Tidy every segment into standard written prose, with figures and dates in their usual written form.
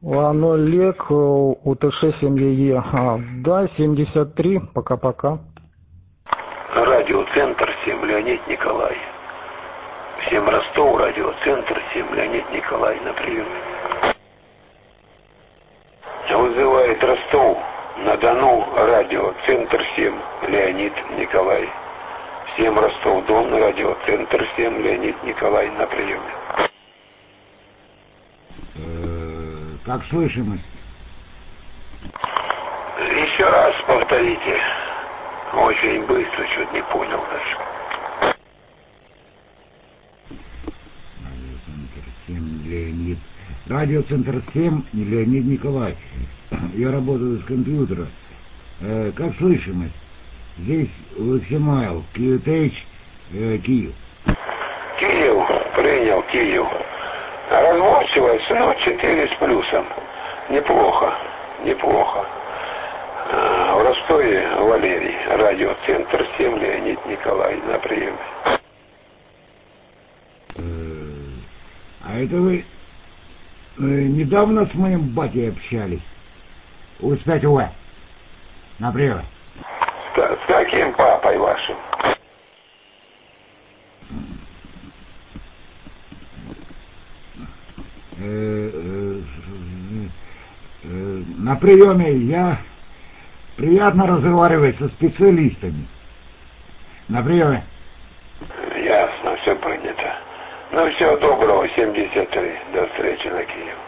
Олег, УТШ-7ЕЕ. Да, 73, пока-пока. Радиоцентр 7, Леонид Николай. Всем Ростов, радиоцентр 7, Леонид Николай на приеме. Вызывает Ростов, на Дону, радиоцентр 7, Леонид Николай. Всем Ростов-Дон, радиоцентр 7, Леонид Николай на приеме. Как слышимость? Еще раз повторите. Очень быстро, чуть не понял даже. Радиоцентр 7, Леонид. Радиоцентр 7, Леонид Николай. Я работаю с компьютера. Как слышимость? Здесь Лексимайл, QTH, Киев. Киев, принял Киев. Разборчивость, 4 с плюсом. Неплохо, неплохо. В Ростове Валерий, радиоцентр 7, Леонид Николай на приеме. А это вы недавно с моим батей общались? У5УВ. На приеме. С каким папой вашим? На приеме я приятно разговаривать со специалистами. На приеме. Ясно, все принято. Ну, всего доброго, 73. До встречи на Киев.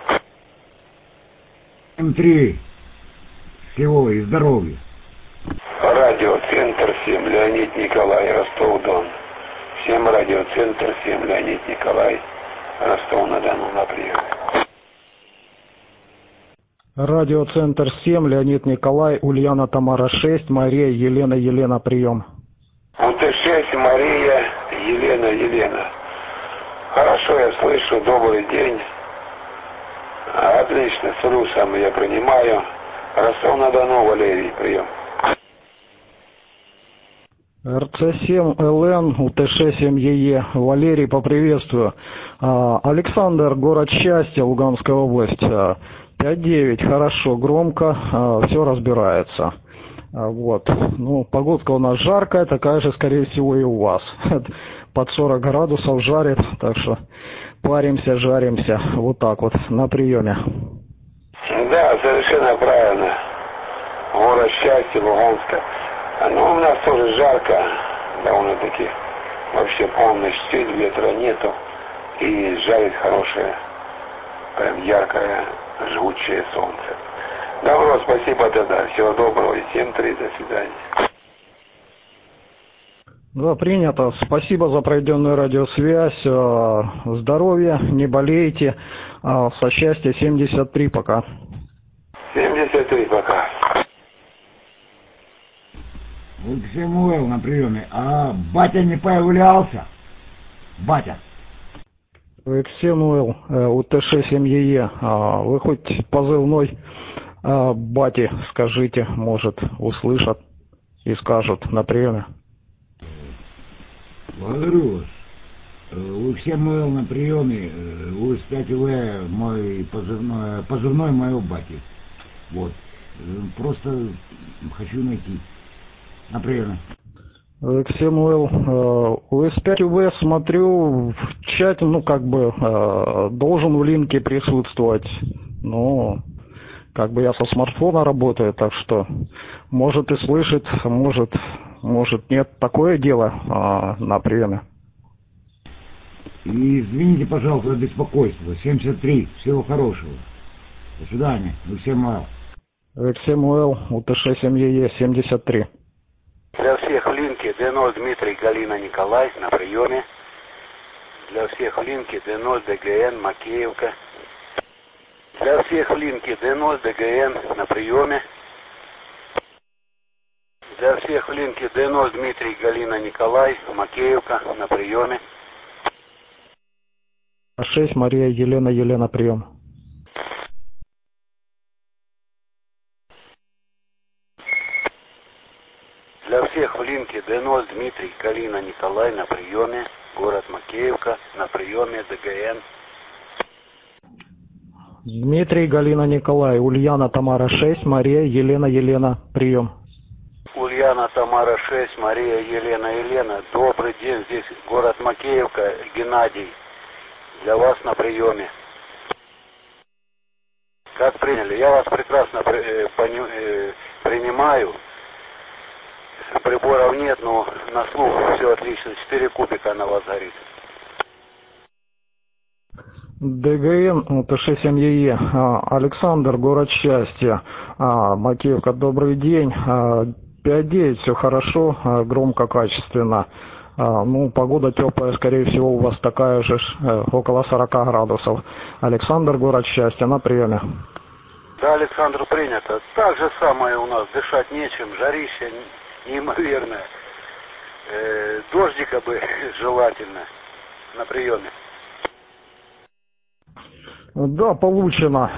М3. Всего и здоровья. Радиоцентр 7, Леонид Николай, Ростов-Дон. Всем радиоцентр 7, Леонид Николай, Ростов-на-Дону на приеме. Радиоцентр 7, Леонид Николай, Ульяна Тамара 6, Мария Елена, прием. УТ-6, Мария Елена. Хорошо, я слышу, добрый день. Отлично, с плюсом я принимаю. Ростов-на-Дону, Валерий, прием. РЦ-7, ЛН, УТШ-7ЕЕ, Валерий, поприветствую. Александр, город Счастья, Луганская область, 5-9, хорошо, громко, все разбирается. Вот. Ну, погодка у нас жаркая, такая же, скорее всего, и у вас. Под 40 градусов жарит, так что паримся, жаримся, вот так вот, на приеме. Да, совершенно правильно. Город Счастья, Луганска. Ну, у нас тоже жарко, довольно-таки. Вообще полный штиль, ветра нету. И жарит хорошее, прям яркое, жгучее солнце. Добро, спасибо тогда. Всего доброго. И 7-3, до свидания. Да, принято. Спасибо за проведенную радиосвязь. Здоровья, не болейте. Со счастья, 73, пока. 73, пока. Самуэл на приеме. А батя не появлялся? Батя. Самуэл, УТШ-7ЕЕ. Вы хоть позывной бати скажите, может, услышат и скажут на приеме. Благодарю вас. Самуэл на приеме. УС5УВ мой позывной моего бати. Вот. Просто хочу найти. На приеме. Самуэл, УС5УВ, смотрю, в чате, должен в линке присутствовать. Но, я со смартфона работаю, так что, может и слышит, может нет. Такое дело на приеме. И извините, пожалуйста, за беспокойство. 73. Всего хорошего. До свидания. Самуэл. Самуэл, УТШ-7ЕЕ, 73. Для всех в линке Д0 Дмитрий, Галина, Николай на приеме. Для всех в линке Д0 ДГН, Макеевка. Для всех в линке Д0 ДГН на приеме. Для всех в линке Д0 Дмитрий, Галина, Николай, Макеевка на приеме. 6, Мария Елена, прием. Для всех в линке Д0 Дмитрий, Галина, Николай на приеме. Город Макеевка на приеме ДГН. Дмитрий, Галина, Николай, Ульяна, Тамара 6, Мария, Елена, прием. Ульяна, Тамара 6, Мария, Елена. Добрый день, здесь город Макеевка, Геннадий. Для вас на приеме. Как приняли? Я вас прекрасно принимаю. Приборов нет, но на слух все отлично. 4 кубика на вас горит. ДГН, ТШ-7ЕЕ, Александр, город счастья, Макеевка, добрый день, 5-9, все хорошо, громко, качественно. Ну, погода теплая, скорее всего, у вас такая же, около 40 градусов. Александр, город счастья, на приеме. Да, Александр, принято. Так же самое у нас, дышать нечем, жарище неимоверное. Дождика бы желательно на приеме. Да, получено.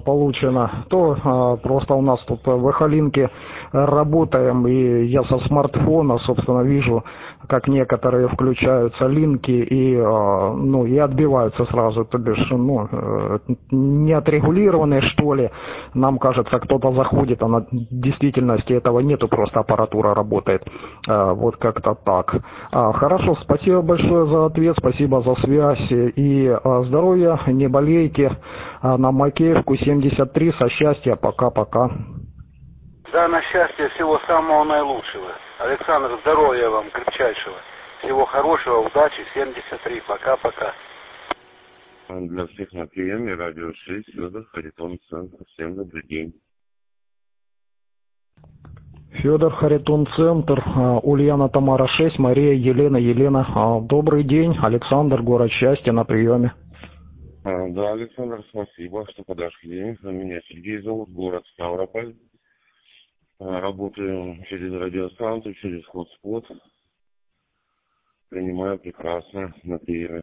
То просто у нас тут в Эхолинке работаем, и я со смартфона, собственно, вижу, как некоторые включаются линки и отбиваются сразу, то бишь, не отрегулированные, что ли. Нам кажется, кто-то заходит, а на действительности этого нету, просто аппаратура работает. Вот как-то так. Хорошо, спасибо большое за ответ, спасибо за связь и здоровья, не болейте. На Макеевку 73, со счастья, пока-пока. Да, на счастье, всего самого наилучшего. Александр, здоровья вам крепчайшего. Всего хорошего, удачи, 73, пока-пока. Для всех на приеме радио 6, Федор, Харитон Центр. Всем добрый день. Федор, Харитон Центр, Ульяна, Тамара 6, Мария, Елена. Добрый день, Александр, город счастья, на приеме. Да, Александр, спасибо, что подошли. Меня Сергей зовут, город Ставрополь. Работаю через радиостанцию, через хотспот. Принимаю прекрасно на приеме.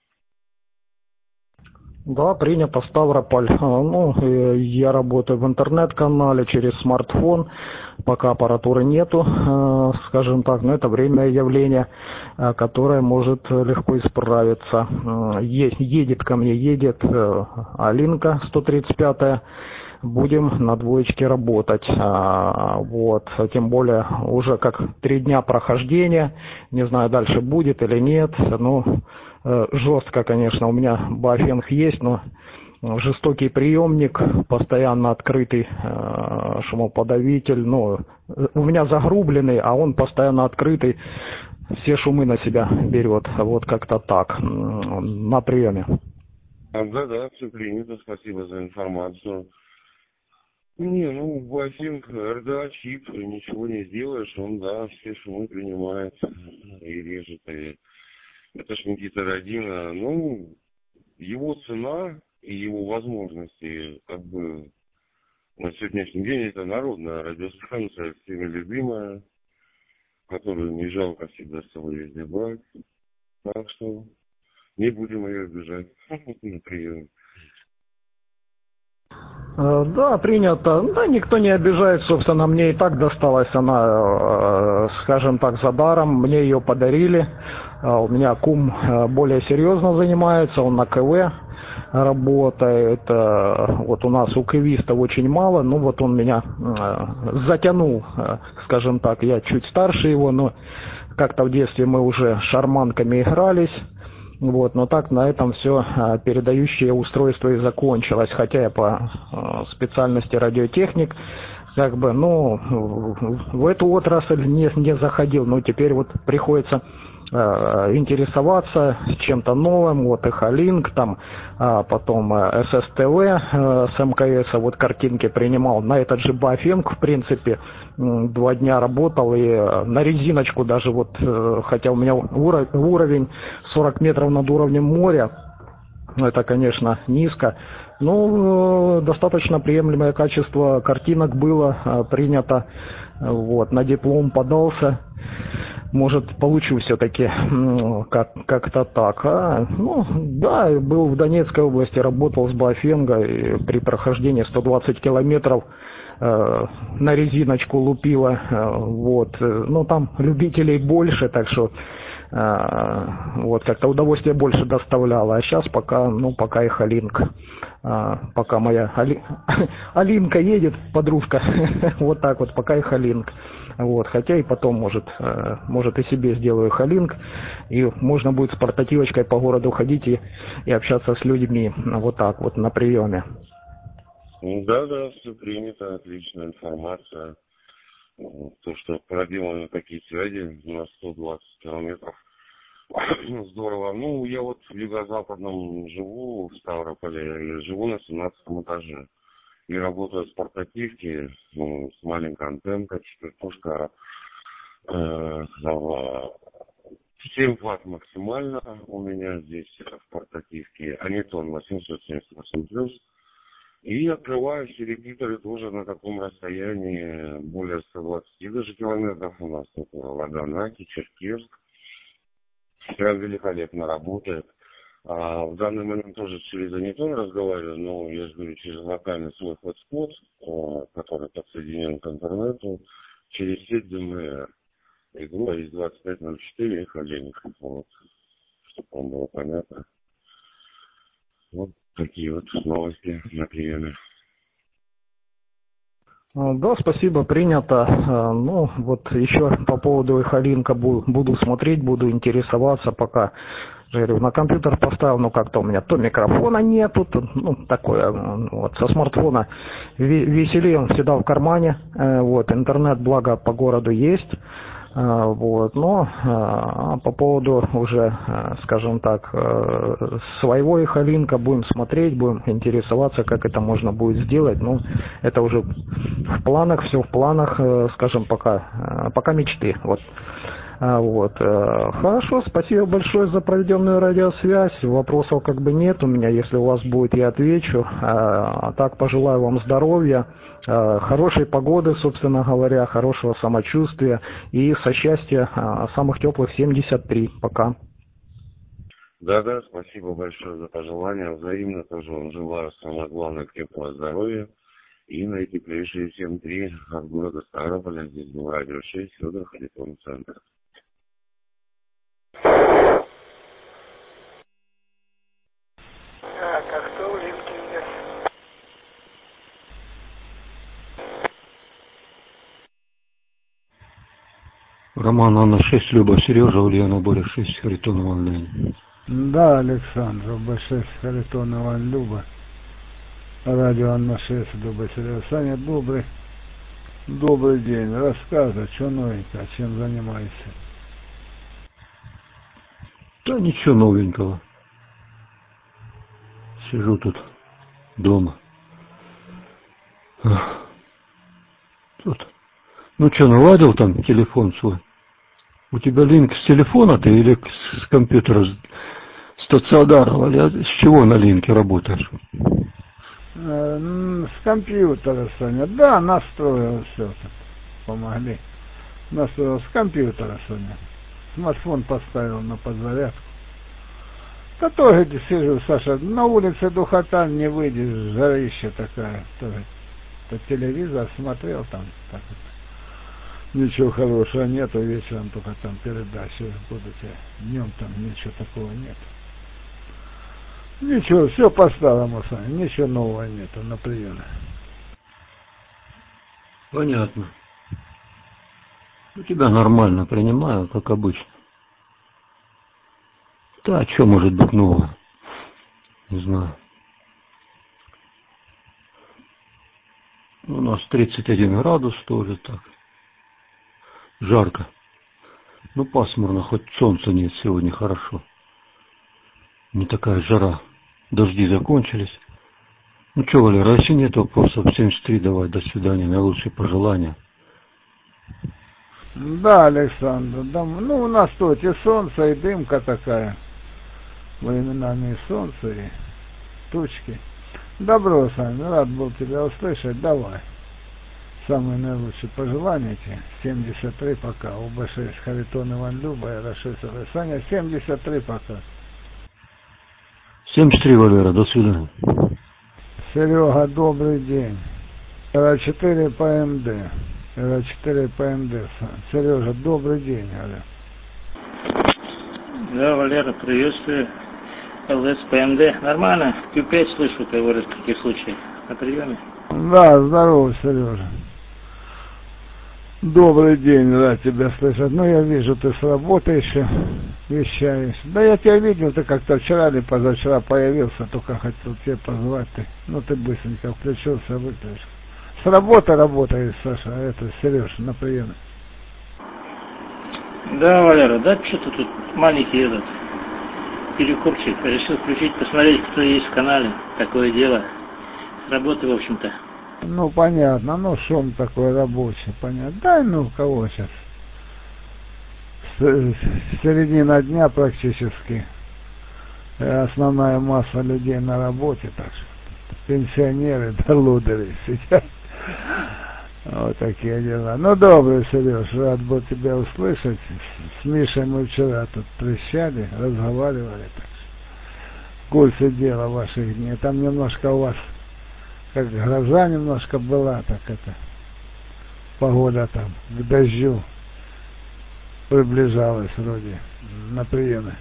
Да, принято, Ставрополь. Я работаю в интернет-канале через смартфон. Пока аппаратуры нету, скажем так, но это временное явление, которое может легко исправиться. Едет ко мне Алинка 135-я. Будем на двоечке работать. Вот, тем более уже как 3 дня прохождения. Не знаю, дальше будет или нет. Жестко, конечно, у меня Баофенг есть, но жестокий приемник, постоянно открытый шумоподавитель. У меня загрубленный, а он постоянно открытый. Все шумы на себя берет. Вот как-то так. На приеме. Да, все принято. Спасибо за информацию. Баофенг, РДА чип, ничего не сделаешь, он, все шумы принимает и режет. И это ж Никита Родина. Его цена и его возможности, на сегодняшний день это народная радиостанция, всеми любимая, которую не жалко всегда с собой везде брать. Так что не будем ее обижать на приеме. Да, принято. Да, никто не обижает, собственно, мне и так досталась она, скажем так, за даром. Мне ее подарили. У меня кум более серьезно занимается, он на КВ работает. Вот у нас у КВистов очень мало, он меня затянул, скажем так. Я чуть старше его, но как-то в детстве мы уже шарманками игрались. Но так на этом все передающее устройство и закончилось. Хотя я по специальности радиотехник, в эту отрасль не заходил. Но теперь приходится интересоваться чем-то новым. Эхолинк, потом ССТВ с МКС, картинки принимал. На этот же Баофенг, в принципе, 2 дня работал, и на резиночку даже, хотя у меня уровень 40 метров над уровнем моря, это, конечно, низко, но достаточно приемлемое качество картинок было принято, на диплом подался. Может, получу все-таки как-то так. Был в Донецкой области, работал с Баофенга, и при прохождении 120 километров на резиночку лупило. Там любителей больше, так что Вот, как-то удовольствие больше доставляло. А сейчас пока и Халинг. Пока моя Алинка едет, подружка, вот так вот, пока и Халинг. Вот, хотя и потом, может и себе сделаю Халинг, и можно будет с портативочкой по городу ходить и общаться с людьми вот так вот на приеме. Да, все принято, отличная информация. То, что проделаны такие связи на 120 километров, здорово. Ну, я вот в юго-западном живу, в Ставрополе, и живу на 17 этаже. И работаю с портативки, с маленькой антенкой, четвертушка, 7 ватт максимально у меня здесь в портативке, Анитон 878+. И открываю все репитеры тоже на таком расстоянии, более 120 даже километров у нас. Это Лаганаки, Черкесск. Прям великолепно работает. В данный момент тоже через Анитон разговариваю, но я же говорю, через локальный свой хотспот, который подсоединен к интернету, через сеть ДМР. Игру из 2504 и Халинг. Вот. Чтобы вам было понятно. Вот такие вот новости на приеме. Да, спасибо, принято. Ну, вот еще по поводу Халинга буду смотреть, буду интересоваться, пока, говорю, на компьютер поставил, как-то у меня то микрофона нету, такое, вот, со смартфона веселее, он всегда в кармане, вот, интернет, благо, по городу есть. Вот, но по поводу уже, скажем так, своего Халинга будем смотреть, будем интересоваться, как это можно будет сделать. Ну, это уже в планах, все в планах, скажем, пока мечты. Вот. Вот. Хорошо, спасибо большое за проведенную радиосвязь. Вопросов как бы нет у меня, если у вас будет, я отвечу. А так пожелаю вам здоровья, хорошей погоды, собственно говоря, хорошего самочувствия и со счастья самых теплых 73. Пока. Да, спасибо большое за пожелания. Взаимно тоже вам желаю, самое главное, крепкого здоровья. И на эти теплейшие 7-3 от города Ставрополя. Здесь был радио 6, Федор, Харитон, центр. Роман, Анна 6, Люба, Сережа, Ульяна, Боря 6, Харитон, Иван, Леонид. Да, Александр, Б6, Харитон, Иван, Люба. Радио Анна 6, Люба, Сережа. Саня, добрый день. Рассказывай, что новенькое, чем занимаешься? Да ничего новенького. Сижу тут дома. Тут. Ну что, наладил там телефон свой? У тебя линк с телефона ты или с компьютера стационарного? Или с чего на линке работаешь? С компьютера, Соня. Да, настроил все. Помогли. Настроил с компьютера, Соня. Смартфон поставил на подзарядку. Да тоже сижу, Саша. На улице духота, не выйдешь, жарища такая. Тоже. То телевизор смотрел там. Так вот. Ничего хорошего нету, вечером только там передачи будут. Днем там ничего такого нет. Ничего, все по-старому, Саня, ничего нового нету на приеме. Понятно. У тебя нормально принимаю, как обычно. Да, что может быть нового? Не знаю. У нас 31 градус тоже так. Жарко. Ну, пасмурно, хоть солнца нет сегодня, хорошо. Не такая жара. Дожди закончились. Ну что, Валера, если нет вопросов, 73 давай, до свидания, наилучшие пожелания. Да, Александр, да, ну у нас тут и солнце, и дымка такая. Временами и солнце, и тучки. Добро, Саня, рад был тебя услышать, давай. Самые наилучшие пожелания тебе. 73 пока. УБ6 Харитон, Иван, Люба, Р6, Саня, 73 пока. 73, Валера, до свидания. Серега, добрый день. Р4 ПМД. Р4 ПМД. Сережа, добрый день, Аля. Да, Валера, приветствую. ЛС ПМД. Нормально? Q5 слышу, как говорят, в таких случаях. На приеме? Да, здорово, Сережа. Добрый день, рад тебя слышать. Ну, я вижу, ты с работы еще вещаешь. Да я тебя видел, ты как-то вчера или позавчера появился, только хотел тебе позвать. Ты быстренько включился, выключил. С работы работаешь, Саша, это Сереж, на приеме. Да, Валера, да что-то тут маленький этот перекупчик. Решил включить, посмотреть, кто есть в канале. Такое дело. Работы, в общем-то. Ну, понятно, шум такой рабочий, понятно. Да, кого сейчас? Середина дня практически. Основная масса людей на работе, так что пенсионеры, да лодыри сидят. Вот такие дела. Ну, добрый, Сереж, рад был тебя услышать. С Мишей мы вчера тут трещали, разговаривали. Так что в курсе дела ваших дней. Там немножко у вас, как гроза немножко была, так это, погода там к дождю приближалась вроде на приеме.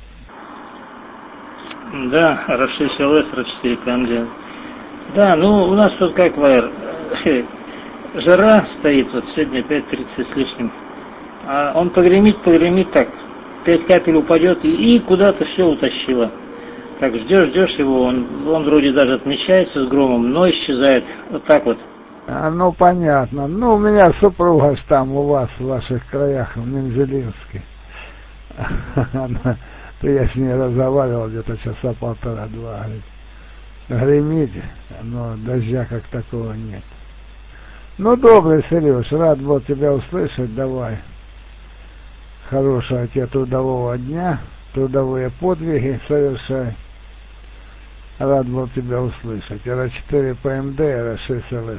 Да, R6 LS, R4 PMD. Да, у нас тут как, Валер, жара стоит, вот сегодня 5:30 с лишним. А он погремит так, 5 капель упадет и куда-то все утащило. Так, ждешь его, он вроде даже отмечается с громом, но исчезает. Вот так вот. Понятно. У меня супруга ж там у вас, в ваших краях, в Мензелинске. Я с ней разговаривал где-то часа полтора-два. Гремит, но дождя как такого нет. Добрый, Сереж, рад был тебя услышать, давай. Хорошего тебе трудового дня, трудовые подвиги совершай. Рад был тебя услышать. R4 PMD, R6 LS.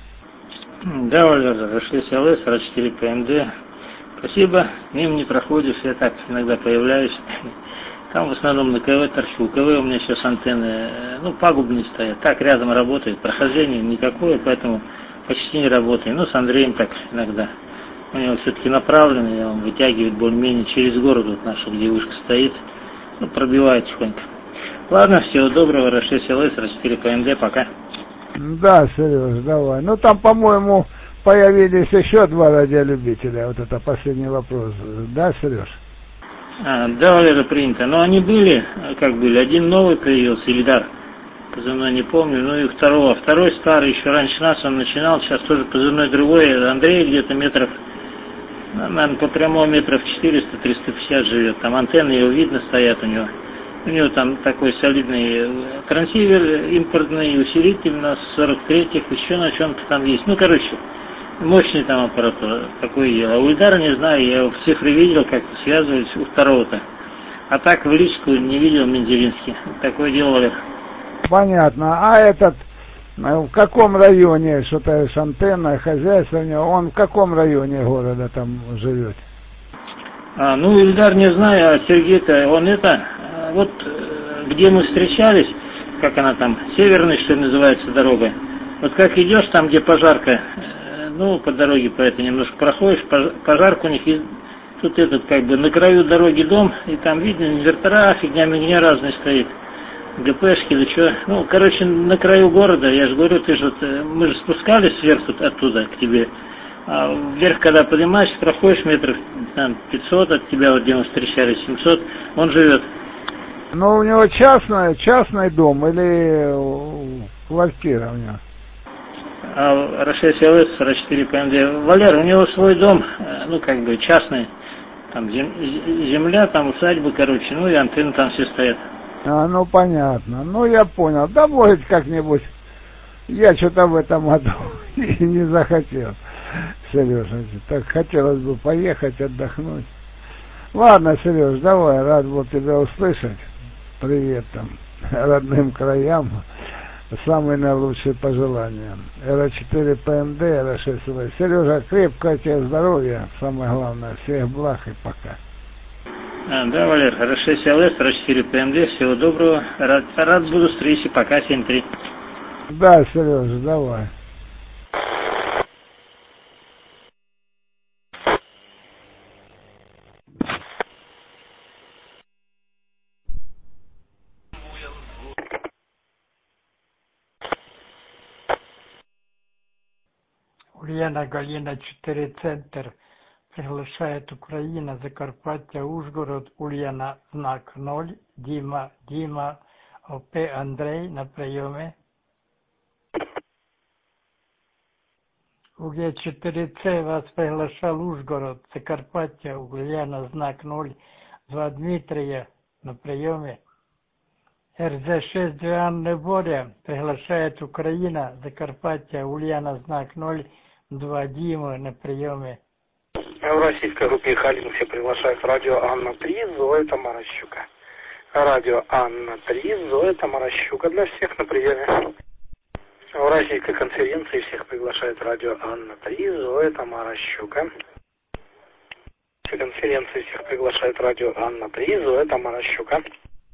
Да, Валер, R6 LS, R4 PMD. Спасибо, мимо не проходишь, я так иногда появляюсь. Там в основном на КВ торчу. КВ у меня сейчас антенны, пагубные стоят. Так рядом работает, прохождение никакое, поэтому почти не работает. С Андреем так иногда. У него все-таки направленный, он вытягивает более-менее через город, вот наша, где вышка стоит. Пробивает тихонько. Ладно, всего доброго, R6 LS, R4 PMD, пока. Да, Сереж, давай. Там, по-моему, появились еще 2 радиолюбителя. Вот это последний вопрос. Да, Сереж? Да, Валера, принято. Но они были, один новый появился, Ильдар, позывной не помню, и второй старый, еще раньше нас он начинал, сейчас тоже позывной другой, Андрей где-то метров, наверное, по прямому метров 400-350 живет, там антенны его видно стоят у него там такой солидный трансивер, импортный усилитель на 43-х, еще на чем-то там есть, мощный там аппаратура, такое дело. А у Ильдара не знаю, я его в цифры видел, как связывались у второго-то. А так в личку не видел Мензелинский. Такое дело, Валер. Понятно. А этот, в каком районе, что-то с антенной, хозяйство у него, он в каком районе города там живет? Ильдар не знаю, а Сергей-то, он где мы встречались, как она там, северная, что ли, называется, дорога. Вот как идешь там, где пожарка, по дороге по этой немножко проходишь, пожарка у них, и тут на краю дороги дом, и там видно инвертора, фигня разная стоит, ГПшки или что. На краю города, я же говорю, мы же спускались сверху оттуда к тебе, а вверх, когда поднимаешься, проходишь метров 500 от тебя, где мы встречались, 700, он живет. У него частный дом или квартира у него? R6 LS, R4 PMD. Валер, у него свой дом, частный, там земля, там усадьба, и антенны там все стоят. Понятно. Я понял. Да, может, как-нибудь. Я что-то в этом году не захотел, Сережа. Так хотелось бы поехать, отдохнуть. Ладно, Сереж, давай, рад был тебя услышать. Привет там родным краям. Самые наилучшие пожелания. R4 PMD, R6 LS. Сережа, крепкого тебе здоровья, самое главное, всех благ и пока. Да, Валер, R6 LS, R4 PMD, всего доброго. Рад буду встрече, пока, 7-3. Да, Сережа, давай. Ульяна Галина 4 центр. Приглашает Украина, Закарпаття, Ужгород, Ульяна, знак 0, Дима, ОП Андрей на приеме. УГ4С вас приглашал Ужгород, Закарпаття, Ульяна, знак 0, 2 Дмитрия на приеме. РЗ6 2 Анны Боря приглашает Украина, Закарпаття, Ульяна, знак 0, 2 Димы на приеме. В российской группе Халинг приглашает радио Анна-3, Зоя Тамаращука. Радио Анна-3, Зоя Тамаращука для всех на приеме. В российской конференции всех приглашает радио Анна-3, Зоя Тамаращука. В конференции всех приглашает радио Анна-3, Зоя Тамаращука.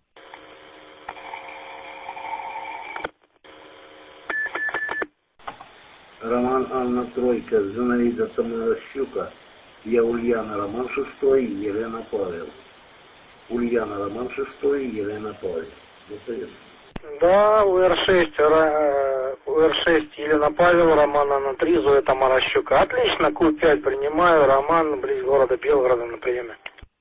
Роман Анна Тройка, Зинаида Тамаращука. Я Ульяна, Роман 6, Елена Павел. Ульяна, Роман 6, Елена Павел. Да, УР6 Елена Павел, Роман Анна 3, Зоя Тамаращука. Отлично, Q5 принимаю, Роман, близ города Белгорода на приеме.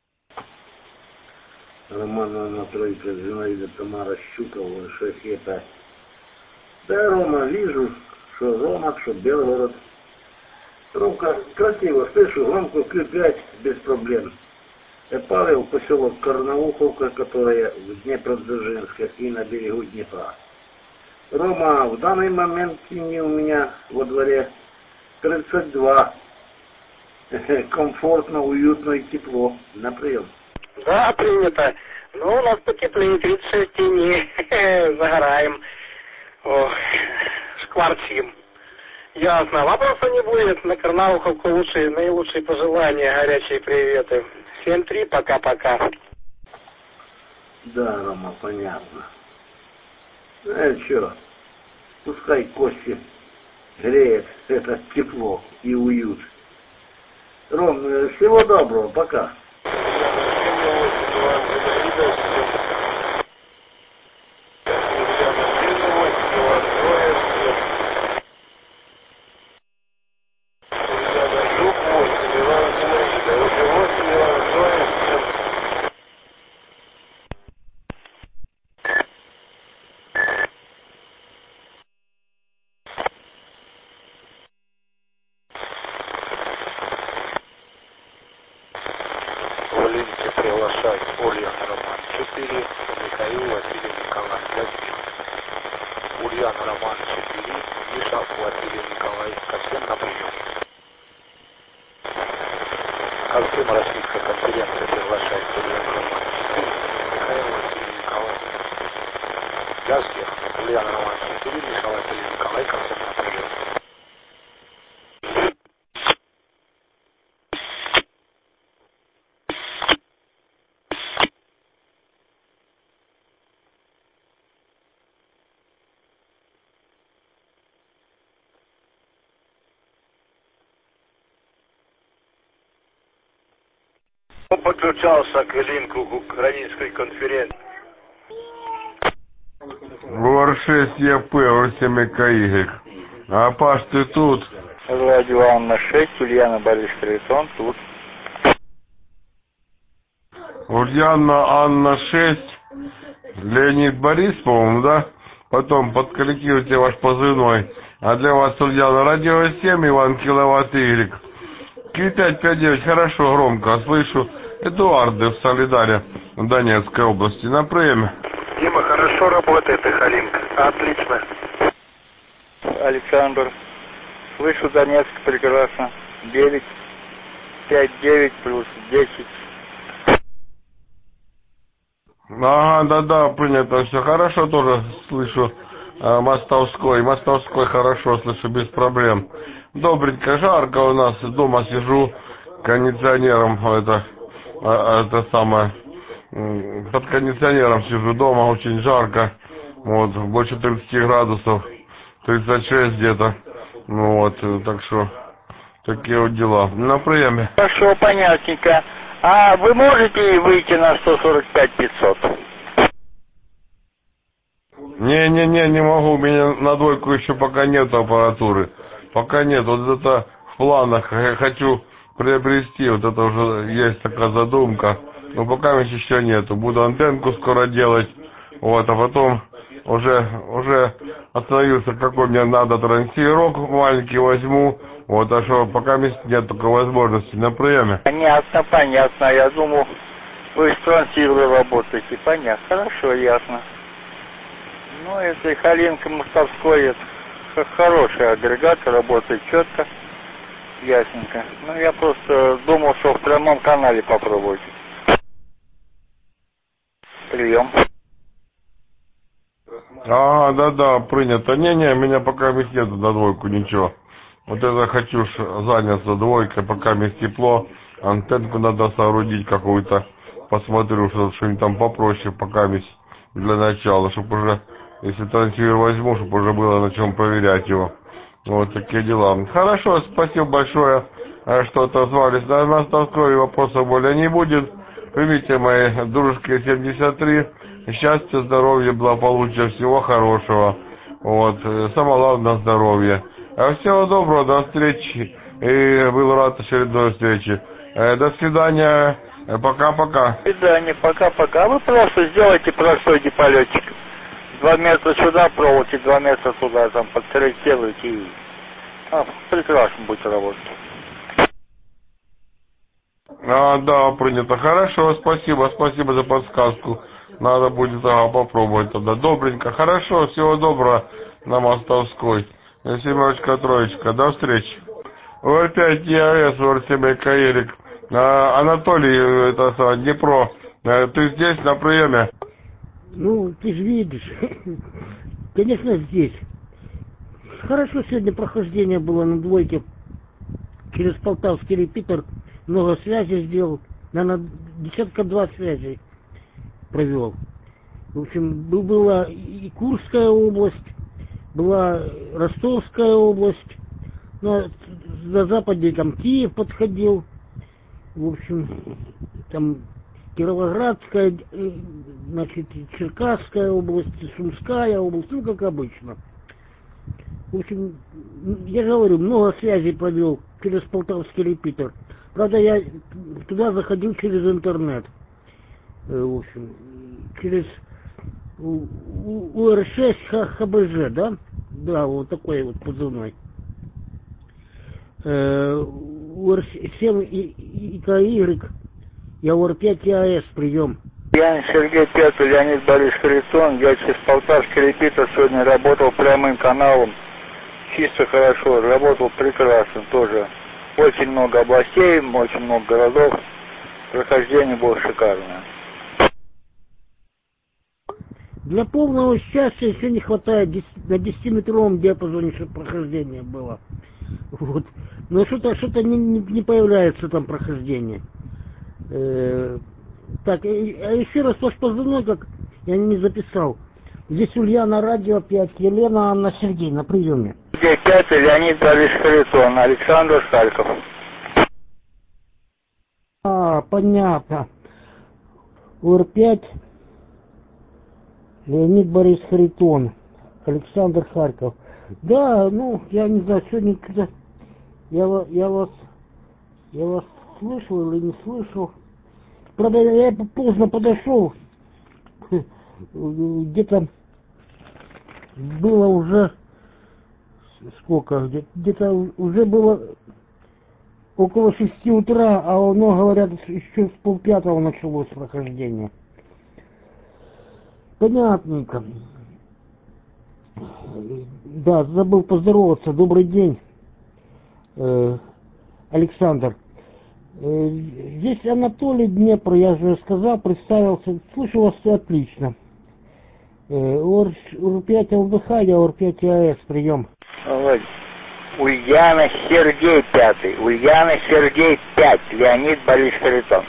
Роман Анна Тройка, Зинаида Тамаращука, УР6 это. Да, Рома, вижу, что Рома, что Белгород. Ромка, красиво, слышу, громко Q5 без проблем. Павел, поселок Карнауховка, которая в Днепродзержинске и на берегу Днепра. Рома, в данный момент у меня во дворе 32. Комфортно, уютно и тепло. На прием. Да, принято. Ну, у нас потеплее 36 тени. Загораем. Ох, шкварчим. Ясно. Вопроса не будет. На Карнауховку наилучшие пожелания, горячие приветы. 7-3, пока-пока. Да, Рома, понятно. Чё, пускай кости греет это тепло и уют. Ром, всего доброго, пока. Подключался к линку украинской конференции. УР6 ЕП, УР7 КY. А Паш, ты тут? Радио Анна 6, Ульяна Борис Критон, тут. Ульяна Анна 6, Леонид Борис, по-моему, да? Потом подкорректируйте ваш позывной. А для вас Ульяна Радио 7, Иван Киловатт Y. Q559, хорошо, громко слышу. Эдуарды в Солидаре, в Донецкой области, на приеме. Дима, хорошо работает Халинг. Отлично. Александр, слышу Донецк прекрасно. 9, 5, 9 плюс 10. Ага, да, принято все. Хорошо тоже слышу. Мостовской хорошо слышу, без проблем. Добренько, жарко у нас, дома сижу, кондиционером, это самое, под кондиционером сижу дома, очень жарко, вот, больше 30 градусов, 36 где-то, ну вот, так что, такие вот дела. На приеме. Хорошо, понятненько. А вы можете выйти на 145-500? Не могу, у меня на двойку еще пока нет аппаратуры. пока нет. Вот это в планах, я хочу приобрести, вот это уже есть такая задумка, но пока еще нету. Буду антенку скоро делать, вот, а потом уже остановился, какой мне надо трансировок маленький возьму, вот, а что пока нет такой возможности на приеме. Понятно, я думал, вы с трансивером работаете, понятно, хорошо, ясно. Ну, если Халинка Мостовской, это хороший агрегат, работает четко, ясненько. Ну, я просто думал, что в прямом канале попробовать. Прием. Да, принято. Не, меня пока нету на двойку ничего. Вот это хочу заняться двойкой, пока тепло. Антенку надо соорудить какую-то. Посмотрю, что-нибудь там попроще, пока для начала, чтобы уже, если трансивер возьму, чтобы уже было на чем проверять его. Вот такие дела. Хорошо, спасибо большое, что отозвались. На Мостовской вопросов более не будет. Примите мои дружки 73. Счастья, здоровья, благополучия, всего хорошего. Вот, самое главное здоровье. Всего доброго, до встречи. И был рад очередной встрече. До свидания. Пока-пока. До свидания, пока-пока. Вы просто сделайте простой диполетчик. 2 метра сюда проводите, 2 метра туда, там подкорректируйте и прекрасно будете работать. Да, принято. Хорошо, спасибо за подсказку. Надо будет попробовать тогда. Добренько. Хорошо, всего доброго на Мостовской. 7, 3. До встречи. ОР-5 ЕАЭС, ОР-7 Ерик. Анатолий, это Днепро. Ты здесь на приеме? Ну, ты же видишь. Конечно, здесь. Хорошо сегодня прохождение было на двойке. Через Полтавский репитер много связей сделал. Наверное, 2 связей провел. В общем, была и Курская область, была Ростовская область. На западе там Киев подходил. В общем, там Кировоградская, значит, Черкасская область, Сумская область, ну, как обычно. В общем, я же говорю, много связей провел через Полтавский репитер. Правда, я туда заходил через интернет. В общем, через УР-6 ХБЖ, да? Да, вот такой вот позывной. УР-7 ИКY, я УР-5 ИАС, прием. Я Сергей Петр, Леонид Борис Харитон. Я через Полтавский репитер сегодня работал прямым каналом. Чисто хорошо, работал прекрасно тоже. Очень много областей, очень много городов. Прохождение было шикарное. Для полного счастья еще не хватает на 10-метровом диапазоне, чтобы прохождение было. Вот. Но что-то не появляется там прохождение. Так, а еще раз ваш позывной, как я не записал. Здесь Ульяна, радио 5, Елена, Анна, Сергей на приеме. Сергей 5, Леонид Борис Харитон, Александр Харьков. Понятно. УР-5, Леонид Борис Харитон, Александр Харьков. Да, ну, я не знаю, сегодня когда я вас слышал или не слышал. Правда, я поздно подошел. Где-то было уже сколько? Где-то уже было около 6 утра, а оно, говорят, еще с 4:30 началось прохождение. Понятненько. Да, забыл поздороваться. Добрый день, Александр. Здесь Анатолий, Днепр, я же сказал, представился. Слышу вас все отлично. УР-5 ЛВХ, я УР-5 ИАС, прием. Ульяна Сергей 5, Ульяна Сергей 5, Леонид Борис Харитон.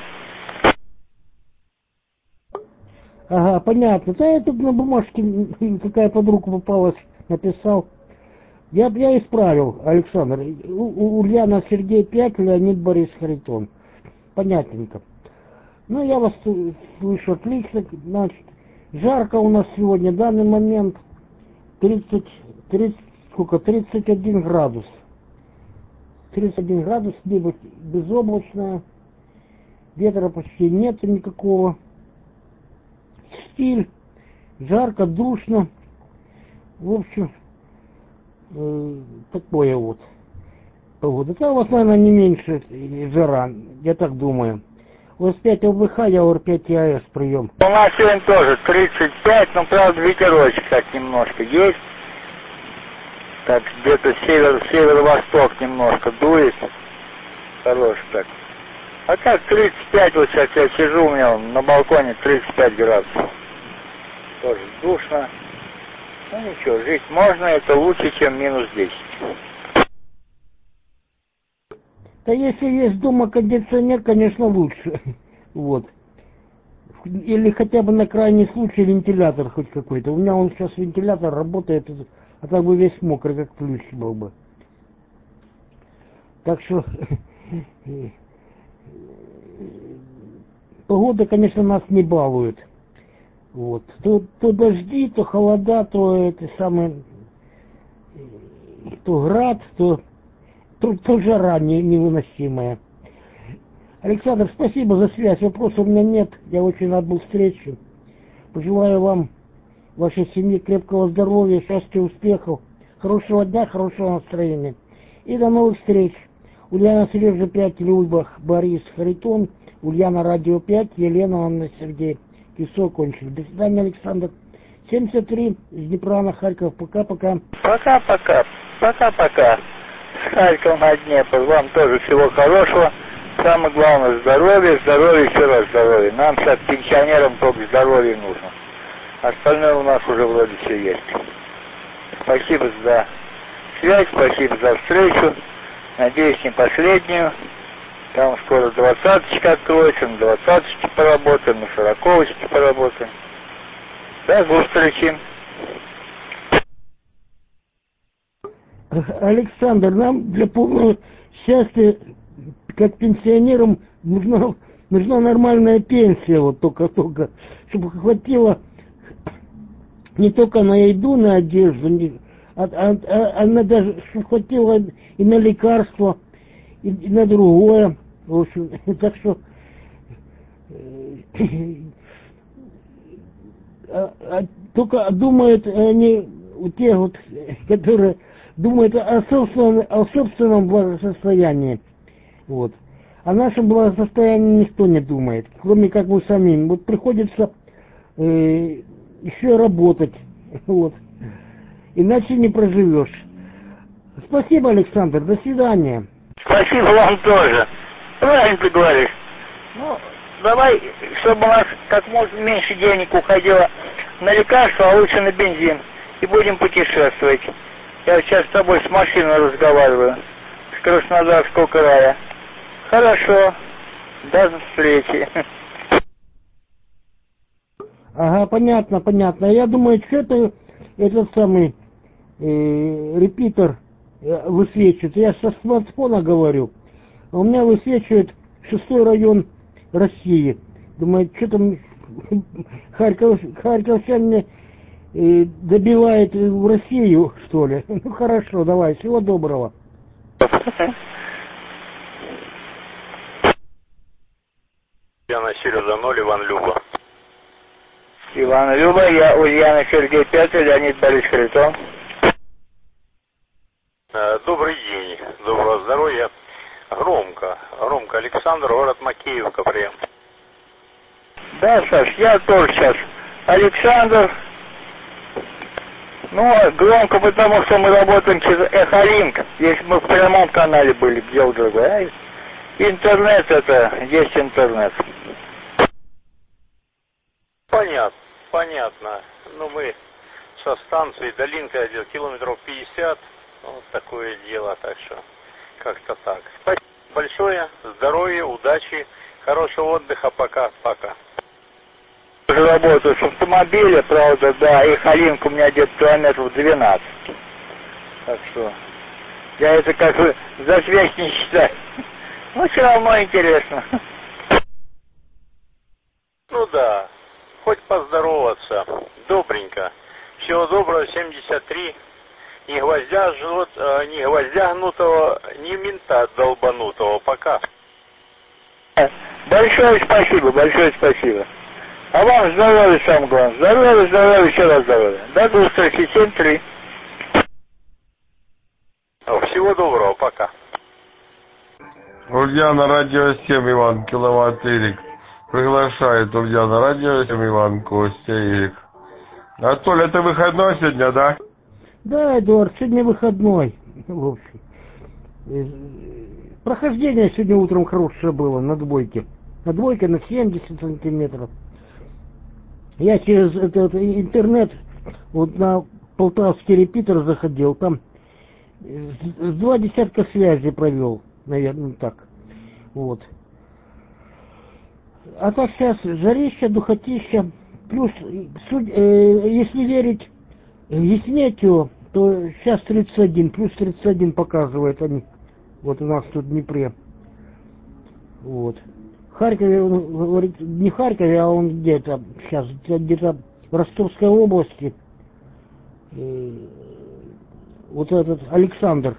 Ага, понятно. Да я тут на бумажке, какая под руку попалась, написал. Я исправил, Александр. Ульяна Сергей 5, Леонид Борис Харитон. Понятненько. Ну, я вас слышу отлично. Значит, жарко у нас сегодня, в данный момент 31 градус. 31 градус, небо безоблачное, ветра почти нет никакого. Стиль, жарко, душно. В общем, такое вот погода. Это у вас, наверное, не меньше жара, я так думаю. У вас 5 ОВХ, я говорю 5 АЭС прием. У нас сегодня тоже 35, но правда ветерочек так немножко есть. Так где-то северо-восток немножко дует. Хороший так. А как 35, вот сейчас я сижу, у меня на балконе 35 градусов. Тоже душно. Ну ничего, жить можно, это лучше, чем минус 10. Да если есть дома кондиционер, конечно, лучше. Вот. Или хотя бы на крайний случай вентилятор хоть какой-то. У меня он сейчас вентилятор работает, а так бы весь мокрый, как плющ был бы. Так что погода, конечно, нас не балует. Вот. То дожди, то холода, то то град, то жара невыносимая. Александр, спасибо за связь. Вопросов у меня нет. Я очень рад был встрече. Пожелаю вам, вашей семье крепкого здоровья, счастья, успехов, хорошего дня, хорошего настроения. И до новых встреч. Ульяна, Сережа 5, Любах, Борис, Харитон, Ульяна, Радио 5, Елена, Анна, Сергей. Все кончили. До свидания, Александр. 73, из Днепра на Харьков. Пока-пока. Пока-пока. Пока-пока. С Харькова на Днепр. Вам тоже всего хорошего. Самое главное здоровье, здоровье, еще раз здоровье. Нам сейчас пенсионерам только здоровье нужно. Остальное у нас уже вроде все есть. Спасибо за связь, спасибо за встречу. Надеюсь, не последнюю. Там скоро 20-очка откроется, на 20-очке поработаем, на 40-очке поработаем. До встречи. Александр, нам для полного счастья, как пенсионерам, нужна нормальная пенсия, вот только, чтобы хватило не только на еду, на одежду, а даже чтобы хватило и на лекарства, и на другое. В общем, так что только думают они, те вот, которые думают о собственном благосостоянии. Вот. О нашем благосостоянии никто не думает, кроме как мы самим. Вот приходится еще работать. Вот. Иначе не проживешь. Спасибо, Александр. До свидания. Спасибо вам тоже. Правильно ты говоришь. Ну, давай, чтобы у нас как можно меньше денег уходило на лекарства, а лучше на бензин. И будем путешествовать. Я сейчас с тобой с машиной разговариваю. С Краснодарского края. Хорошо. До встречи. Ага, понятно. Я думаю, что это этот самый репитер высвечивает. Я со смартфона говорю. У меня высвечивает 6-й район России. Думаю, что там Харьковчане добивает в Россию, что ли? Ну хорошо, давай, всего доброго. Ульяна Сережа 0, Иван Люба. Иван Люба, я Ульяна Сергей 5, Леонид Борис Харитон. Добрый день, доброго здоровья. Громко, Александр, город Макеевка, прием. Да, Саш, я тоже сейчас. Александр. Ну, громко, потому что мы работаем через Эхолинк. Если мы в прямом канале были, дело другое. Интернет это, есть интернет. Понятно. Ну, мы со станции Долинка, километров 50. Вот такое дело, так что как-то так. Спасибо большое, здоровья, удачи, хорошего отдыха, пока. Работаю с автомобиля, правда, да, и Халинка у меня где-то километров 12. Так что я это как бы за связь не считаю. Но все равно интересно. Ну да, хоть поздороваться. Добренько. Всего доброго, 73. Ни гвоздя гнутого, ни винта от долбанутого. Пока. Большое спасибо. А вам здоровья, самое главное. Здоровья, еще раз здоровья. До 237-3. Всего доброго, пока. Ульяна, радио 7, Иван, киловатт Ирик. Приглашает Ульяна, радио 7, Иван, Костя, Ирик. Анатолий, это выходной сегодня, да? Да, Эдуард, сегодня выходной. В общем. Прохождение сегодня утром хорошее было на двойке. На двойке на 70 сантиметров. Я через этот интернет вот на полтавский репитер заходил, там с 2 десятка связи провел, наверное, так. Вот. А так сейчас жарища, духотища, плюс, если верить Есметью, то сейчас 31, плюс 31 показывает они. Вот у нас тут в Днепре. Вот. В Харькове, он говорит, не в Харькове, а он где-то сейчас, где-то в Ростовской области. Вот этот Александр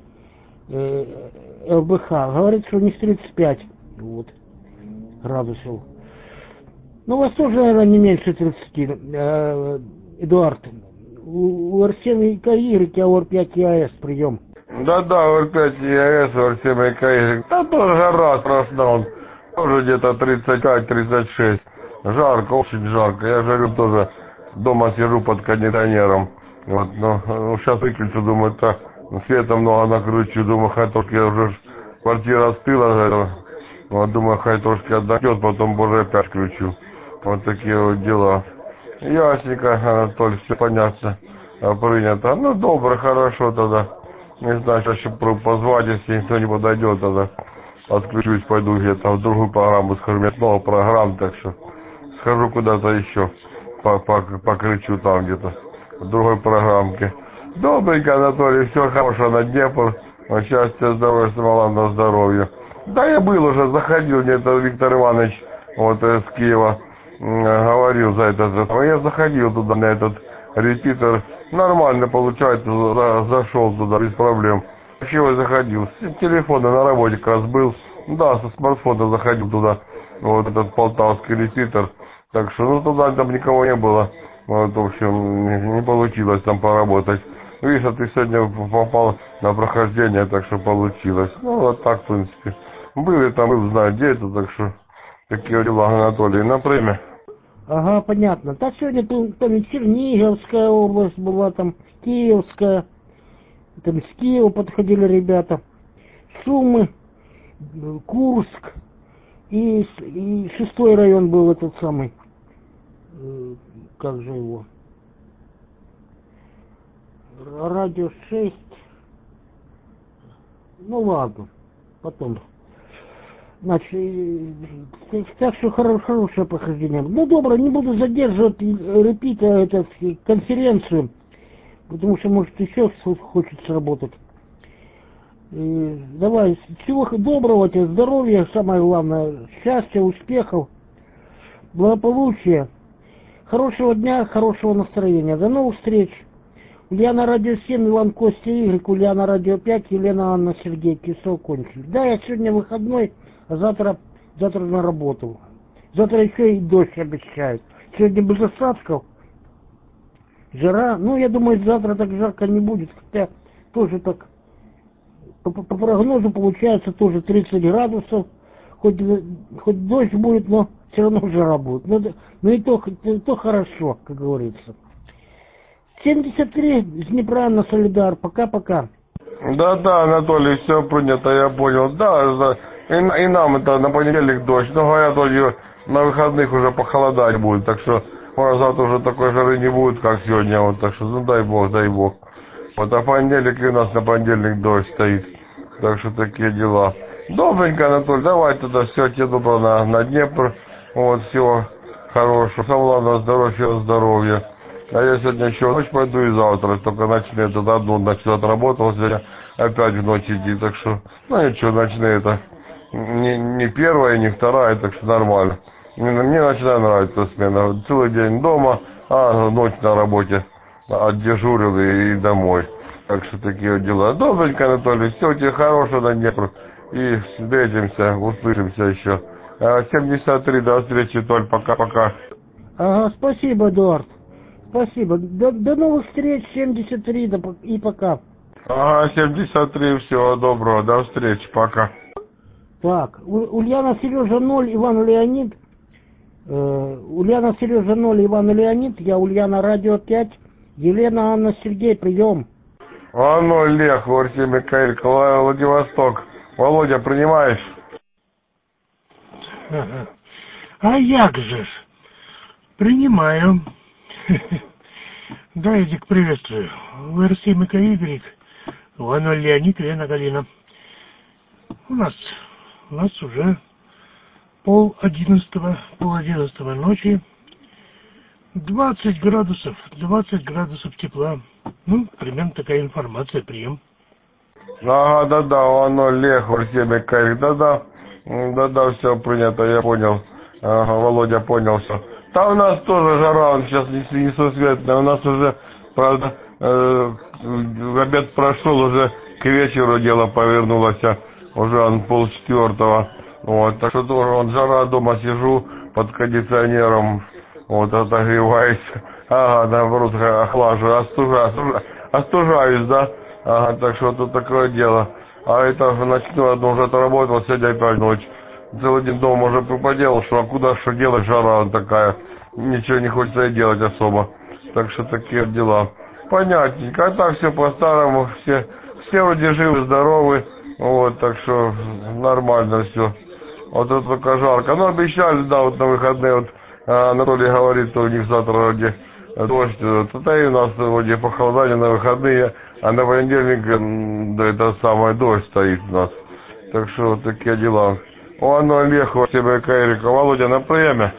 ЛБХ говорит, что не 35 вот, градусов. Ну, у вас тоже, наверное, не меньше 30, Эдуард. У Р7 КY, а у Р5 ИАС прием. Да, Р5 ИАС, Р7 КY. Да тоже жара страшна, он тоже где-то 35-36. Жарко, очень жарко. Я жарю тоже, дома сижу под кондиционером. Вот, но сейчас выключу, думаю, так, света много накручу, думаю, хай трошки уже квартира остыла, вот, думаю, хай трошки отдохнет, потом, боже, опять включу. Вот такие вот дела. Ясненько, Анатолий, все понятно, принято. Ну, добро, хорошо тогда. Не знаю, сейчас еще позвать, если никто не подойдет, тогда отключусь, пойду где-то в другую программу схожу. У меня много программ, так что схожу куда-то еще, покричу там где-то, в другой программке. Добренько, Анатолий, все хорошего на Днепр. Счастья, здоровья, самого главного здоровья. Да, я был уже, заходил, мне это Виктор Иванович, вот из Киева, говорил за это. Я заходил туда, на этот репитер. Нормально получается, зашел туда без проблем. Чего заходил? С телефона на работе как раз был. Да, со смартфона заходил туда. Вот этот полтавский репитер. Так что, ну, туда там никого не было. Вот, в общем, не получилось там поработать. Видишь, а ты сегодня попал на прохождение, так что получилось. Ну, вот так, в принципе. Был там, был, знаю, где это, так что такие дела, Анатолий. На премию. Ага, понятно. Так сегодня там Черниговская область была, там Киевская, там с Киева подходили ребята, Сумы, Курск и 6-й район был этот самый, как же его, радио 6, ну ладно, потом. Значит, так что хорошее прохождение. Ну, добро, не буду задерживать репита, конференцию, потому что, может, еще хочется работать. Давай, всего доброго тебе, здоровья, самое главное, счастья, успехов, благополучия, хорошего дня, хорошего настроения. До новых встреч. Ульяна, радио 7, Иван, Костя, Игорь, Ульяна, радио 5, Елена, Анна, Сергей, Кисел, кончили. Да, я сегодня выходной, а завтра на работу. Завтра еще и дождь обещают. Сегодня без осадков, жара. Ну, я думаю, завтра так жарко не будет. Хотя тоже так, по прогнозу получается тоже 30 градусов. Хоть дождь будет, но все равно жара будет. Ну и то хорошо, как говорится. 73 из Днепра на Солидар. Пока-пока. Да, Анатолий, все принято, я понял. Да, и нам это на понедельник дождь. Но говорят, на выходных уже похолодать будет. Так что, может, завтра уже такой жары не будет, как сегодня. Вот, так что, ну дай бог. Вот, а понедельник и у нас на понедельник дождь стоит. Так что такие дела. Добренько, Анатолий, давай туда все, тебе добро на Днепр. Вот, всего хорошего. Самого главного здоровья. А я сегодня еще ночь пойду и завтра. Только ночные это одну ночь отработал сегодня. Опять в ночь идти. Так что, ну ничего, ночные это не первая, не вторая, так что нормально. Мне начинает нравиться смена. Целый день дома, а ночь на работе. Отдежурил и домой. Так что такие вот дела. Добренько, Анатолий, всего тебе хорошего на Днепр. И встретимся, услышимся еще. 73, до встречи, Толь, пока-пока. Ага, спасибо, Эдуард. Спасибо. До новых встреч, 73, и пока. Ага, 73, всего доброго, до встречи, пока. Так, Ульяна, Сережа 0, Иван Леонид. Ульяна, Сережа 0, Иван Леонид. Я Ульяна, Радио 5. Елена, Анна, Сергей, прием. Лех, Арсений Михаил, Владивосток. Володя, принимаешь? Ага. А як же ж? Принимаю. Да, Эдик, приветствую. ВРС МК Y, Иван Леонид, Лена Галина. У нас уже 10:30 ночи. 20 градусов тепла. Ну, примерно такая информация, прием. Ага, да, Лех, Арсений Михаил, да, все принято, я понял. Ага, Володя понял все. Там у нас тоже жара, он сейчас несусветная. У нас уже, правда, обед прошел, уже к вечеру дело повернулось, уже он 3:30. Вот, так что тоже жара, дома сижу под кондиционером, вот, отогреваюсь. Ага, наоборот, охлажу, остужаюсь, да. Ага, так что тут такое дело. А это начну одну уже отработал, сегодня опять ночь. Целый день дома уже поделал, что что делать, жара такая. Ничего не хочется и делать особо. Так что такие дела. Понятненько. А так все по-старому. Все вроде живы, здоровы. Вот, так что нормально все. Вот это только жарко. Ну, обещали, да, вот на выходные, вот Анатолий говорит, что у них завтра вроде дождь. Да и у нас вроде похолодание на выходные, а на понедельник, да, это самое, дождь стоит у нас. Так что вот такие дела. Олег, Арсений Эрика, Володя, на приеме.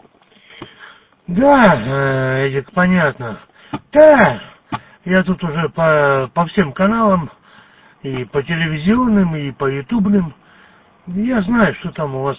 Да, Эдик, понятно. Да, я тут уже по всем каналам, и по телевизионным, и по ютубным. Я знаю, что там у вас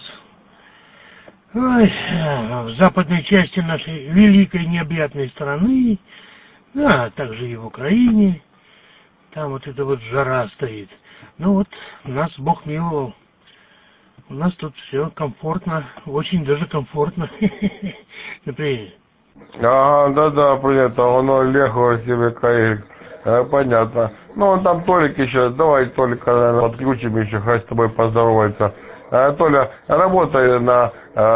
в западной части нашей великой необъятной страны, да, также и в Украине, там вот эта вот жара стоит. Ну вот, нас Бог миловал. У нас тут все комфортно, очень даже комфортно. Например. Да, принято. Олег, Арсений Эрик. Понятно. Ну, он там Толик еще. Давай Толика, наверное, подключим еще, хай с тобой поздоровается. Толя, работай на...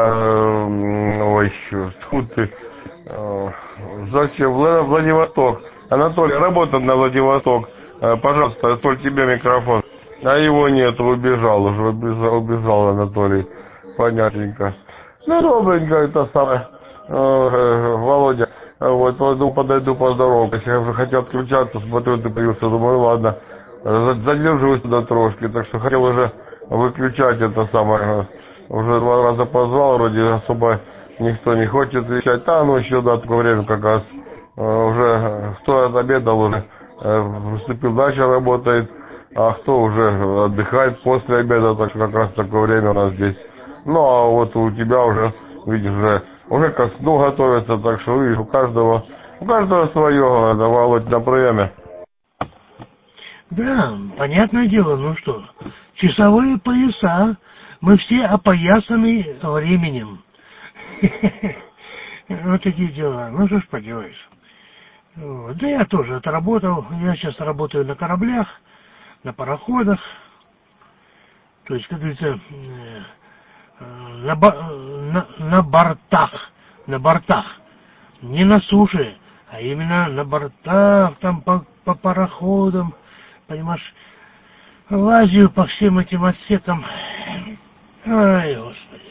Зачем? Владивосток. Анатолий, работай на Владивосток. Пожалуйста, Толь, тебе микрофон. А его нет, убежал Анатолий. Понятненько. Ну, добренько, это самое. Володя, вот, подойду поздороваюсь. Я уже хотел отключаться, смотрю, ты появился, думаю, ладно, задерживаюсь туда трошки, так что хотел уже выключать это самое. Уже 2 раза позвал, вроде особо никто не хочет отвечать. Ну еще да, такое время как раз уже кто отобедал уже, выступил, дальше работает, а кто уже отдыхает после обеда, так что как раз такое время у нас здесь. Ну а вот у тебя уже, видишь, уже ко сну готовятся, так что видишь, у каждого свое, да, Володь, на приеме. Да, понятное дело, ну что, часовые пояса, мы все опоясаны временем. Вот такие дела, ну что ж поделаешь. Да я тоже отработал, я сейчас работаю на кораблях, на пароходах, то есть, как говорится, на бортах, не на суше, а именно на бортах, там по пароходам, понимаешь, лазю по всем этим отсекам. Ай, Господи.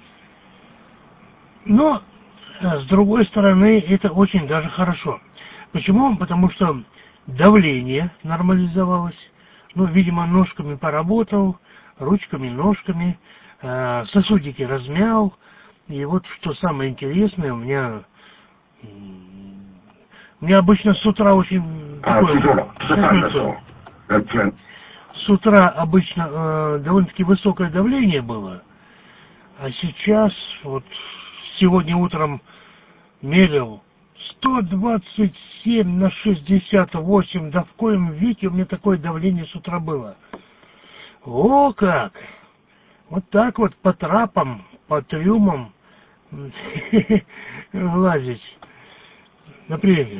Но, с другой стороны, это очень даже хорошо. Почему? Потому что давление нормализовалось. Ну, видимо, ножками поработал, ручками, ножками, сосудики размял. И вот что самое интересное, у меня обычно с утра очень... С утра обычно довольно-таки высокое давление было, а сейчас, вот сегодня утром мерил 127/68, да в коем веке у меня такое давление с утра было. О как! Вот так вот по трапам, по трюмам лазить на приеме.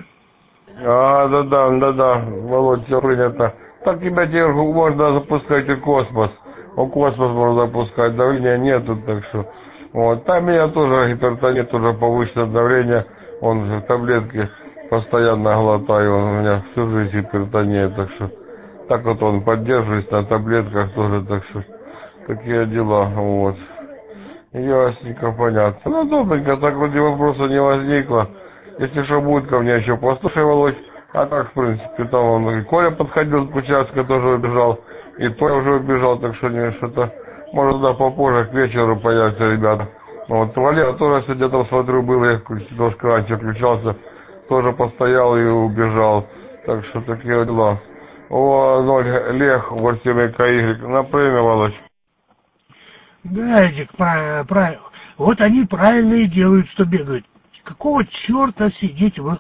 Да, Володь, все принято. Так тебя теперь можно запускать и космос. В космос можно запускать, давления нету, так что. Вот. Там у меня тоже гипертония, тоже повышенное давление. Он же таблетки постоянно глотаю, он у меня всю жизнь гипертония, так что. Так вот он поддерживается на таблетках тоже, так что. Такие дела, вот. Ясненько, понятно. Ну, добренько, так вроде вопроса не возникло. Если что будет ко мне еще, послушай, Володь. А так, в принципе, там он и Коля подходил к участку, тоже убежал. И Толя уже убежал, так что не что-то. Может, да, попозже, к вечеру появятся ребята. Вот, Валера тоже сегодня там, смотрю, был, я немножко раньше включался. Тоже постоял и убежал. Так что такие дела. О, 0, Лех, 8 КY. На премию, Володь. Да, Эдик, правильно. Вот они правильно и делают, что бегают. Какого черта сидеть в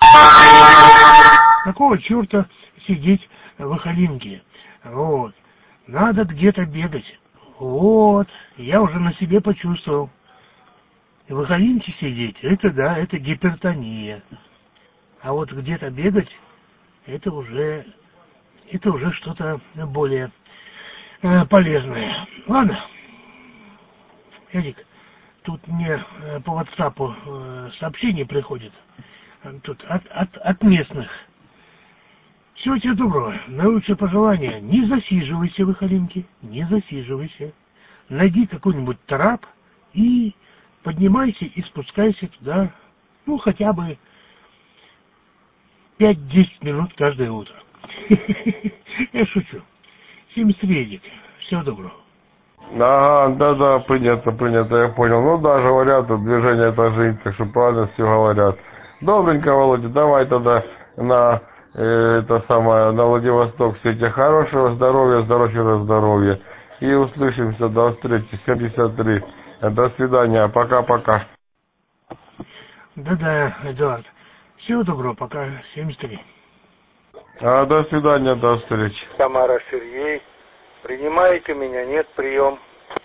Ихалинке? Вот. Надо где-то бегать. Вот. Я уже на себе почувствовал. В Ихалинке сидеть, это да, это гипертония. А вот где-то бегать, это уже что-то более полезное. Ладно. Эдик, тут мне по WhatsApp сообщение приходит. Тут от местных. Всего тебе доброго. Наилучшие пожелания. Не засиживайся в Ихалинке. Не засиживайся. Найди какой-нибудь трап и поднимайся и спускайся туда. Ну, хотя бы 5-10 минут каждое утро. Я шучу. 73, Эдик. Всего доброго. Да, принято, я понял. Ну да, говорят, движение это жизнь, так что правильно все говорят. Добренько, Володя, давай тогда на на Владивосток все тебе хорошего здоровья. И услышимся, до встречи, 73. До свидания, пока-пока. Да, Эдуард. Всего доброго, пока, 73. До свидания, до встречи. Тамара, Сергей. Принимаете меня? Нет, прием.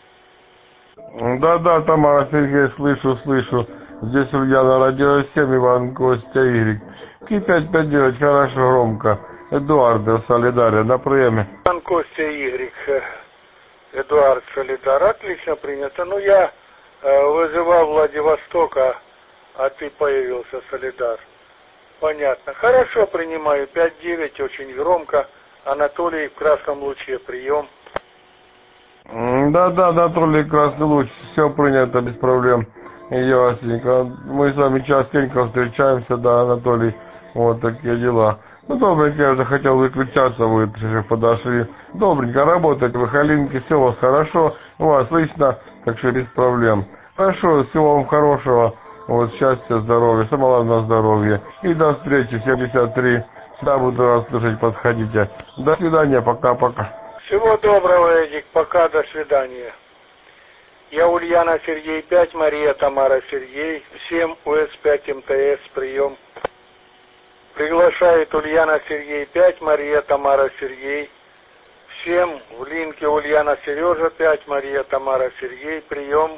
Да, Тамара, Сергей, слышу. Здесь Ульяна, радио 7, Иван, Костя, Игорь. Ки-559, хорошо, громко. Эдуард, Солидария, на приеме. Иван, Костя, Игорь. Эдуард, Солидар, отлично принято. Ну, я вызывал Владивостока, а ты появился, Солидар. Понятно. Хорошо, принимаю. 5-9, очень громко. Анатолий в красном луче, прием. Да, Анатолий, красный луч, все принято, без проблем. Ясненько. Мы с вами частенько встречаемся, да, Анатолий. Вот такие дела. Ну, добренько, я уже хотел выключаться, вы подошли. Добренько, работаете в Ихалинке, все у вас хорошо, у вас лично, так что без проблем. Хорошо, всего вам хорошего, вот, счастья, здоровья, самое главное здоровья. И до встречи, 73. Да, буду вас слушать, подходите. До свидания, пока-пока. Всего доброго, Эдик, пока, до свидания. Я Ульяна, Сергей, 5, Мария, Тамара, Сергей, всем УС-5 МТС, прием. Приглашает Ульяна, Сергей, 5, Мария, Тамара, Сергей, всем в линке Ульяна, Сережа, 5, Мария, Тамара, Сергей, прием.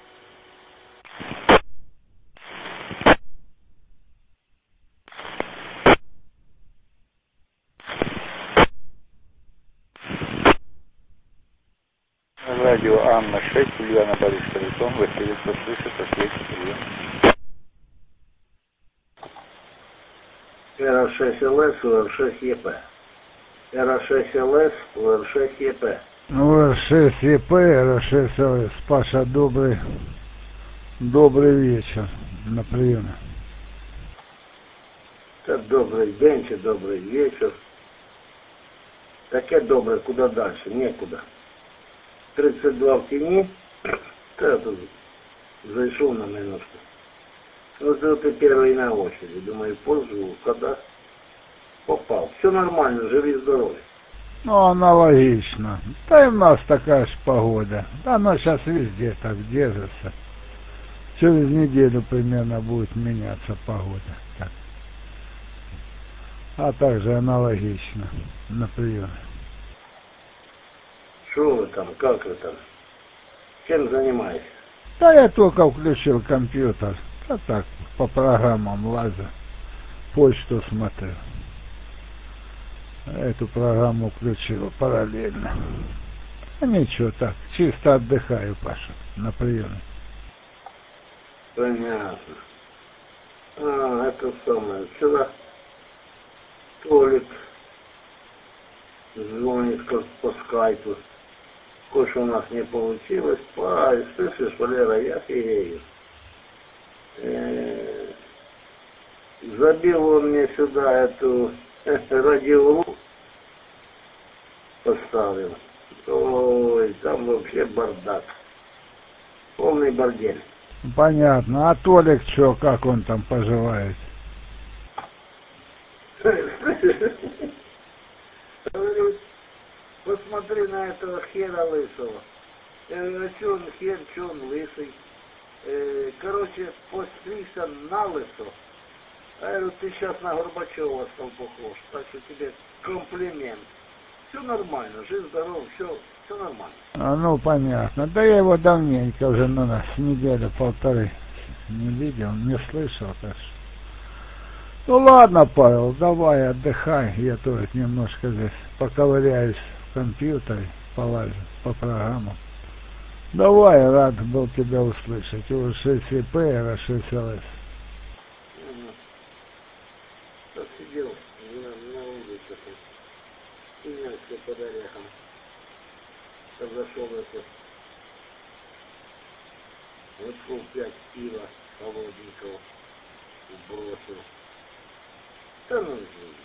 Радио Анна-6, Ульяна, Борис Харитон, Василий, кто слышит, ответит, прием. РА6ЛС, УР6ЕП. РА6ЛС, УР6ЕП. УР6ЕП, РА6ЛС. Паша, добрый вечер на приеме. Так, добрый день, добрый вечер. Таке добре, куда дальше? Некуда. 32 в тени. Я тут зашел на минутку. Ну, ты первый на очереди. Думаю, позже, когда попал. Все нормально, живи здоровый. Ну, аналогично. Да и у нас такая же погода. Да, она сейчас везде так держится. Через неделю примерно будет меняться погода. Так. а также аналогично на приеме. Что вы там, как вы там? Чем занимаетесь? Да я только включил компьютер, а так по программам лазю, почту смотрю. Эту программу включил параллельно. А ничего так, чисто отдыхаю, Паша, на приеме. Понятно. Это самое. Вчера Толик звонит как по скайпу. Кое-что у нас не получилось. Слышишь, Валера, я фигею. Забил он мне сюда эту радиолу, поставил. Ой, там вообще бардак. Полный бордель. Понятно. А Толик что, как он там поживает? Говорю, посмотри на этого хера лысого. Я говорю, а что он хер, что он лысый? Короче, постригся на лысо. А я говорю, ты сейчас на Горбачева стал похож. Так что тебе комплимент. Все нормально, жив, здоров, все нормально. Ну, понятно. Да я его давненько уже, с неделю-полторы не видел, не слышал, так что. Ну ладно, Павел, давай отдыхай, я тоже немножко здесь поковыряюсь в компьютере, полазю по программам. Давай, рад был тебя услышать. У6ИП, R6ЛС. Посидел на улице, синялся под орехом. Зашел это. Выпил 5 пива холодненького. Бросил. Да ну,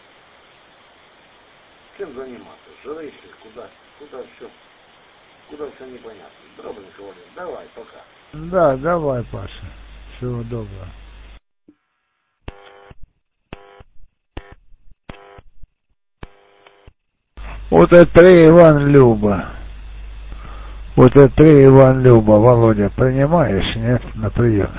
чем заниматься? Жрыщи, куда все непонятно. Дробненько, Валер, давай, пока. Да, давай, Паша. Всего доброго. Вот это Иван Люба. Вот это Иван Люба. Володя, принимаешь, нет, на приеме?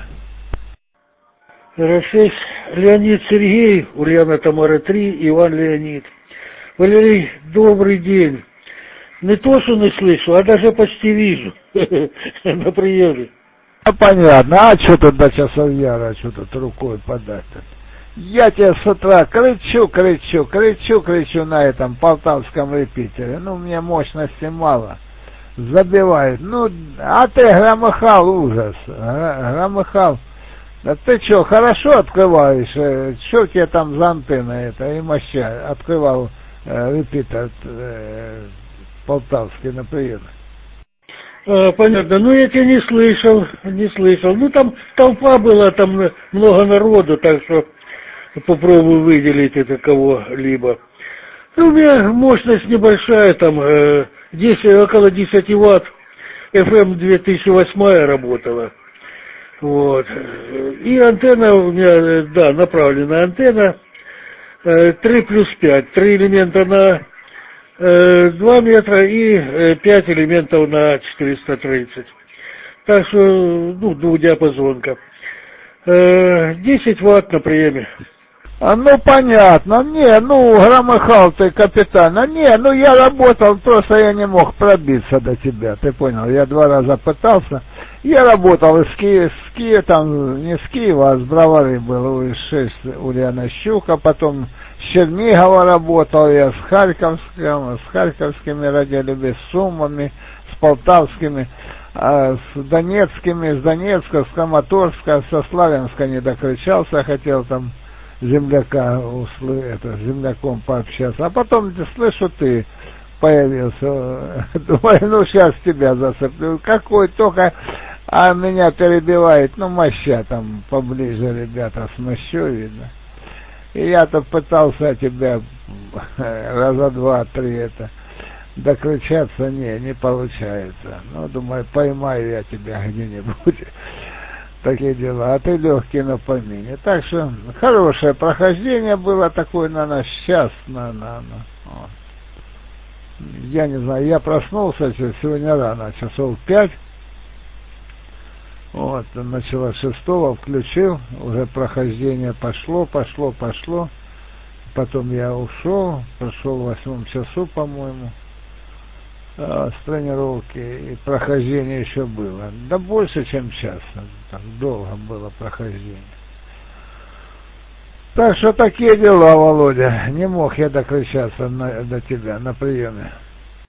R6, Леонид Сергей, Ульяна Тамара 3, Иван Леонид. Валерий, добрый день. Не то, что не слышу, а даже почти вижу на приеме. А понятно, а что тут до часов яра, что тут рукой подать-то? Я тебе с утра кричу на этом полтавском репитере. Ну, мне мощности мало. Забивает. Ну, а ты громыхал, ужас. Громыхал. Да ты что, хорошо открываешь? Что тебе там за антенна это? И моща открывал репитер полтавский на приеме. Понятно. Ну, я тебя не слышал. Ну, там толпа была, там много народу, так что попробую выделить это кого-либо. Ну, у меня мощность небольшая, там около 10 ватт, FM 2008 работала. Вот. И антенна у меня, да, направленная антенна 3+5, 3 элемента на 2 метра и 5 элементов на 430. Так что, ну, двухдиапазонка. 10 ватт на приеме. Ну, понятно. Громыхал ты, капитан. Я работал, просто я не мог пробиться до тебя, ты понял. Я 2 раза пытался. Я работал из Киева, там не с Киева, а с Бровары был, из 6 Ульяна Щука, потом с Чернигова работал, я с харьковскими радиолюбами, с Суммами, с полтавскими, с донецкими, с Донецка, с Краматорска, со Славянска не докричался, хотел там земляком пообщаться. А потом, слышу, ты появился. Думаю, сейчас тебя засыплю. Какой только, а меня перебивает, моща там поближе, ребята, с мощой видно. И я-то пытался тебя раза 2-3 докричаться, не получается. Думаю, поймаю я тебя где-нибудь. Такие дела. А ты легкий на помине. Так что хорошее прохождение было такое на нас сейчас. Я не знаю, я проснулся сегодня рано, часов 5. Вот, начало 6, включил, уже прохождение пошло. потом я ушел, пошел в 8 часу, по-моему, с тренировки, и прохождение еще было. Да больше, чем час, так долго было прохождение. Так что такие дела, Володя. Не мог я докричаться до тебя на приеме.